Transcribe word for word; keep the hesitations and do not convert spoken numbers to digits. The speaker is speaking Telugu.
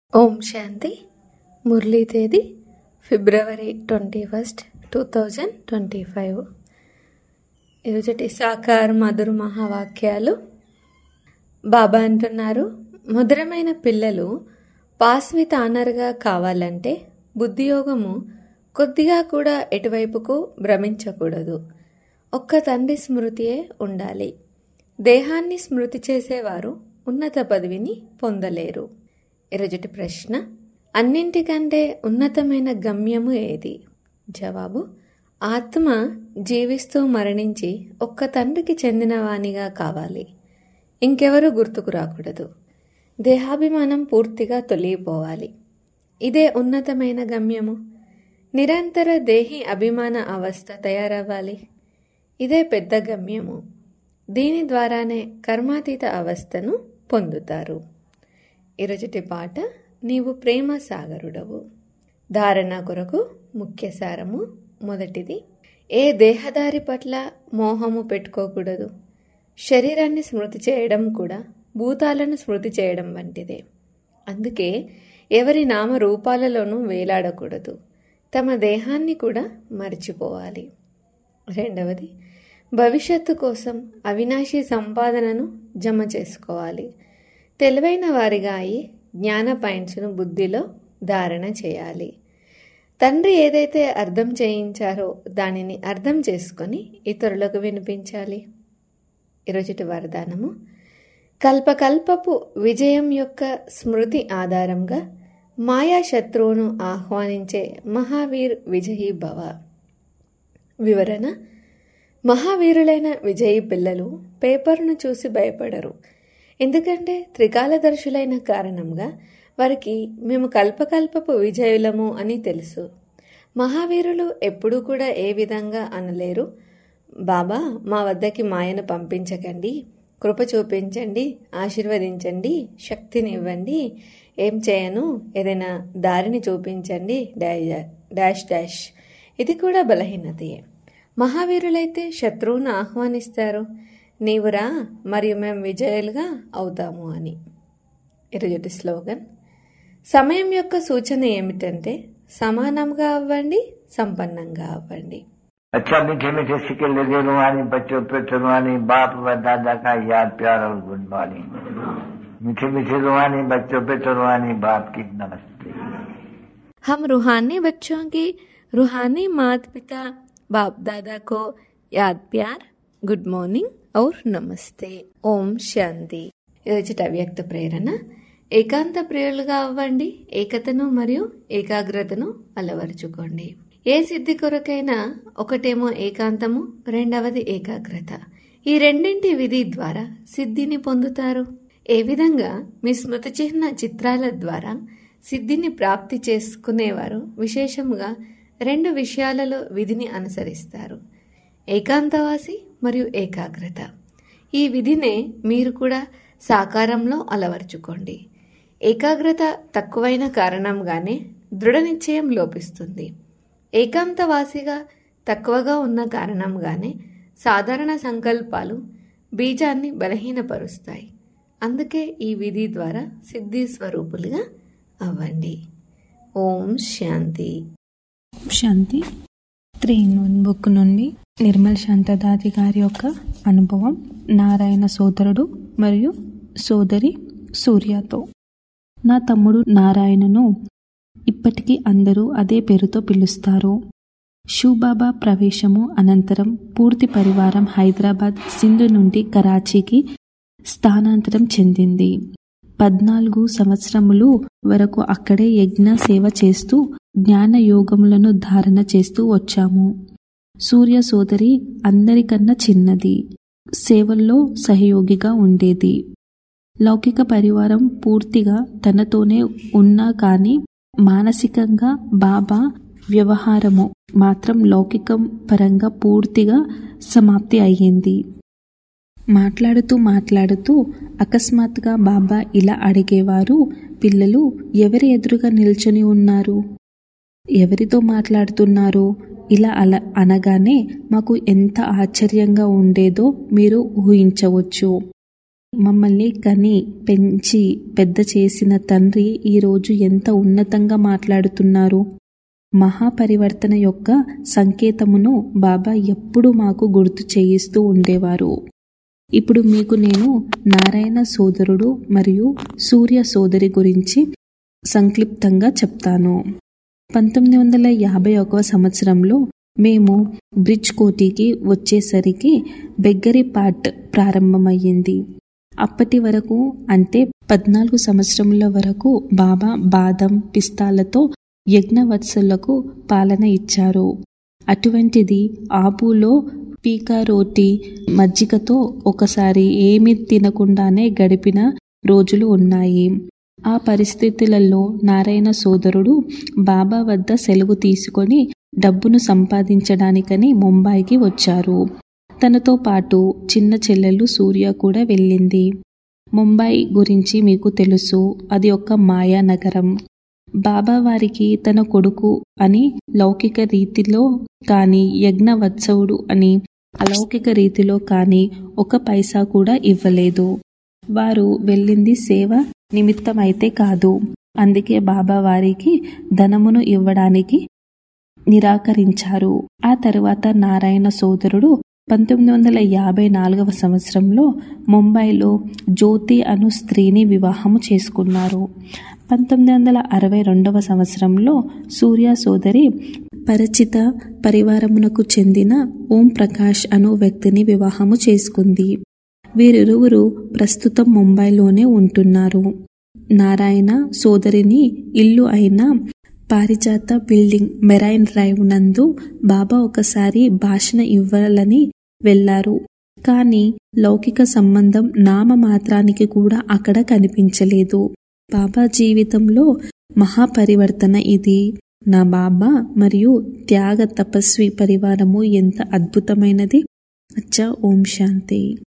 ఓం శాంతి. మురళీ తేదీ February twenty first two thousand twenty five. ఈరోజుటి సాకార మధుర మహావాక్యాలు. బాబా అంటున్నారు, మధురమైన పిల్లలు పాస్ విత్ ఆనర్గా కావాలంటే బుద్ధియోగము కొద్దిగా కూడా ఎటువైపుకు భ్రమించకూడదు. ఒక్క తండ్రి స్మృతియే ఉండాలి. దేహాన్ని స్మృతి చేసేవారు ఉన్నత పదవిని పొందలేరు. ఈరోజుటి ప్రశ్న, అన్నింటికంటే ఉన్నతమైన గమ్యము ఏది? జవాబు, ఆత్మ జీవిస్తూ మరణించి ఒక్క తండ్రికి చెందినవానిగా కావాలి. ఇంకెవరూ గుర్తుకు రాకూడదు. దేహాభిమానం పూర్తిగా తొలగిపోవాలి. ఇదే ఉన్నతమైన గమ్యము. నిరంతర దేహి అభిమాన అవస్థ తయారవ్వాలి. ఇదే పెద్ద గమ్యము. దీని ద్వారానే కర్మాతీత అవస్థను పొందుతారు. ఈరోజుటి పాట, నీవు ప్రేమ సాగరుడవు. ధారణ కొరకు ముఖ్య సారము. మొదటిది, ఏ దేహదారి పట్ల మోహము పెట్టుకోకూడదు. శరీరాన్ని స్మృతి చేయడం కూడా భూతాలను స్మృతి చేయడం వంటిదే. అందుకే ఎవరి నామ రూపాలలోనూ వేలాడకూడదు. తమ దేహాన్ని కూడా మర్చిపోవాలి. రెండవది, భవిష్యత్తు కోసం అవినాశీ సంపాదనను జమ చేసుకోవాలి. తెలివైన వారిగా అయి జ్ఞాన పాయింట్స్ను బుద్ధిలో ధారణ చేయాలి. తండ్రి ఏదైతే అర్థం చేయించారో దానిని అర్థం చేసుకొని ఇతరులకు వినిపించాలి. ఈరోజుటి వరదానము, కల్పకల్పపు విజయం యొక్క స్మృతి ఆధారంగా మాయా శత్రువును ఆహ్వానించే మహావీర్ విజయీ భవ. వివరణ, మహావీరులైన విజయీ పిల్లలు పేపర్ను చూసి భయపడరు. ఎందుకంటే త్రికాలదర్శులైన కారణంగా వారికి మేము కల్పకల్పపు విజయులము అని తెలుసు. మహావీరులు ఎప్పుడూ కూడా ఏ విధంగా అనలేరు, బాబా మా వద్దకి మాయను పంపించకండి, కృప చూపించండి, ఆశీర్వదించండి, శక్తిని ఇవ్వండి, ఏం చేయను, ఏదైనా దారిని చూపించండి, డాష్ డాష్. ఇది కూడా బలహీనతయే. మహావీరులైతే శత్రువును ఆహ్వానిస్తారు, నీవురా మరియు మేము విజయులుగా అవుతాము అని. ఈరోజు స్లోగన్, సమయం యొక్క సూచన ఏమిటంటే సమానంగా అవ్వండి, సంపన్నంగా అవ్వండి. अच्छा मीठे मीठे सिक्के लगे रुहानी बच्चों पे रुहानी बाप व दादा का याद प्यार और गुड मॉर्निंग. मीठे मीठे रुहानी बच्चों पे रुहानी बाप की नमस्ते. हम रूहानी बच्चों की रूहानी माता पिता बाप दादा को याद प्यार, గుడ్ మార్నింగ్ ఔర్ నమస్తే. ఓం శాంతి. ఈరోజు అవ్యక్త ప్రేరణ, ఏకాంత ప్రియులుగా అవ్వండి, ఏకతను మరియు ఏకాగ్రతను అలవరుచుకోండి. ఏ సిద్ధి కొరకైనా ఒకటేమో ఏకాంతము, రెండవది ఏకాగ్రత. ఈ రెండింటి విధి ద్వారా సిద్ధిని పొందుతారు. ఏ విధంగా మీ స్మృతి చిహ్న చిత్రాల ద్వారా సిద్ధిని ప్రాప్తి చేసుకునేవారు విశేషంగా రెండు విషయాలలో విధిని అనుసరిస్తారు, ఏకాంతవాసి మరియు ఏకాగ్రత. ఈ విధినే మీరు కూడా సాకారంలో అలవర్చుకోండి. ఏకాగ్రత తక్కువైన కారణంగానే దృఢ నిశ్చయం లోపిస్తుంది. ఏకాంతవాసిగా తక్కువగా ఉన్న కారణంగానే సాధారణ సంకల్పాలు బీజాన్ని బలహీనపరుస్తాయి. అందుకే ఈ విధి ద్వారా సిద్ధి స్వరూపులుగా అవ్వండి. ఓం శాంతి. శాంతి. త్రీ ఇన్ వన్ బుక్ నుండి నిర్మల్ శాంతదాది గారి యొక్క అనుభవం. నారాయణ సోదరుడు మరియు సోదరి సూర్యతో. నా తమ్ముడు నారాయణను ఇప్పటికీ అందరూ అదే పేరుతో పిలుస్తారు. షూబాబా ప్రవేశము అనంతరం పూర్తి పరివారం హైదరాబాద్ సింధు నుండి కరాచీకి స్థానాంతరం చెందింది. పద్నాలుగు సంవత్సరములు వరకు అక్కడే యజ్ఞ సేవ చేస్తూ జ్ఞాన యోగములను ధారణ చేస్తూ వచ్చాము. సూర్య సోదరి అందరికన్నా చిన్నది, సేవల్లో సహయోగిగా ఉండేది. లౌకిక పరివారం పూర్తిగా తనతోనే ఉన్నా కానీ మానసికంగా బాబా వ్యవహారము మాత్రం లౌకికం పరంగా పూర్తిగా సమాప్తి అయ్యింది. మాట్లాడుతూ మాట్లాడుతూ అకస్మాత్తుగా బాబా ఇలా అడిగేవారు, పిల్లలు ఎవరి ఎదురుగా నిల్చొని ఉన్నారు, ఎవరితో మాట్లాడుతున్నారు? ఇలా అలా అనగానే మాకు ఎంత ఆశ్చర్యంగా ఉండేదో మీరు ఊహించవచ్చు. మమ్మల్ని కని పెంచి పెద్ద చేసిన తండ్రి ఈరోజు ఎంత ఉన్నతంగా మాట్లాడుతున్నారు. మహాపరివర్తన యొక్క సంకేతమును బాబా ఎప్పుడు మాకు గుర్తు చేయిస్తూ ఉండేవారు. ఇప్పుడు మీకు నేను నారాయణ సోదరుడు మరియు సూర్య సోదరి గురించి సంక్లిప్తంగా చెప్తాను. పంతొమ్మిది వందల యాభై ఒకవ సంవత్సరంలో మేము బ్రిడ్జ్ కోటికి వచ్చేసరికి బెగ్గరిపాట్ ప్రారంభమయ్యింది. అప్పటి వరకు అంటే పద్నాలుగు సంవత్సరముల వరకు బాబా బాదం పిస్తాలతో యజ్ఞవత్సలకు పాలన ఇచ్చారు. అటువంటిది ఆపులో పీకా రోటీ మజ్జిగతో ఒకసారి ఏమీ తినకుండానే గడిపిన రోజులు ఉన్నాయి. ఆ పరిస్థితులలో నారాయణ సోదరుడు బాబా వద్ద సెలవు తీసుకొని డబ్బును సంపాదించడానికని ముంబైకి వచ్చారు. తనతో పాటు చిన్న చెల్లెలు సూర్య కూడా వెళ్ళింది. ముంబై గురించి మీకు తెలుసు, అది ఒక మాయా నగరం. బాబా వారికి తన కొడుకు అని లౌకిక రీతిలో కానీ యజ్ఞవత్సవుడు అని అలౌకిక రీతిలో కానీ ఒక పైసా కూడా ఇవ్వలేదు. వారు వెళ్ళింది సేవ నిమిత్తమైతే కాదు. అందుకే బాబా వారికి ధనమును ఇవ్వడానికి నిరాకరించారు. ఆ తరువాత నారాయణ సోదరుడు పంతొమ్మిది వందల యాభై నాలుగవ సంవత్సరంలో ముంబైలో జ్యోతి అను స్త్రీని వివాహము చేసుకున్నారు. పంతొమ్మిది వందల అరవై రెండవ సంవత్సరంలో సూర్య సోదరి పరిచిత పరివారమునకు చెందిన ఓం ప్రకాష్ అను వ్యక్తిని వివాహము చేసుకుంది. వీరిరువురు ప్రస్తుతం ముంబైలోనే ఉంటున్నారు. నారాయణ సోదరిని ఇల్లు అయిన పారిజాత బిల్డింగ్ మెరైన్ డ్రైవ్ నందు బాబా ఒకసారి భాషణ ఇవ్వాలని వెళ్లారు. కానీ లౌకిక సంబంధం నామ మాత్రానికి కూడా అక్కడ కనిపించలేదు. బాబా జీవితంలో మహాపరివర్తన ఇది. నా బాబా మరియు త్యాగ తపస్వి పరివారము ఎంత అద్భుతమైనది. అచ్చా, ఓం శాంతి.